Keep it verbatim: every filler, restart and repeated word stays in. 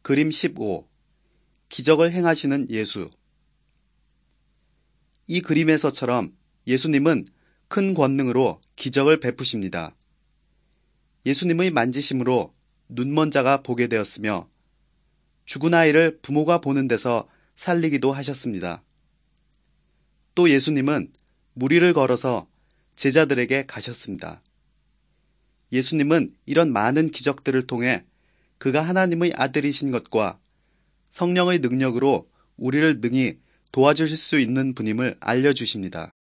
그림 십오. 기적을 행하시는 예수. 이 그림에서처럼 예수님은 큰 권능으로 기적을 베푸십니다. 예수님의 만지심으로 눈먼 자가 보게 되었으며 죽은 아이를 부모가 보는 데서 살리기도 하셨습니다. 또 예수님은 무리를 걸어서 제자들에게 가셨습니다. 예수님은 이런 많은 기적들을 통해 그가 하나님의 아들이신 것과 성령의 능력으로 우리를 능히 도와주실 수 있는 분임을 알려주십니다.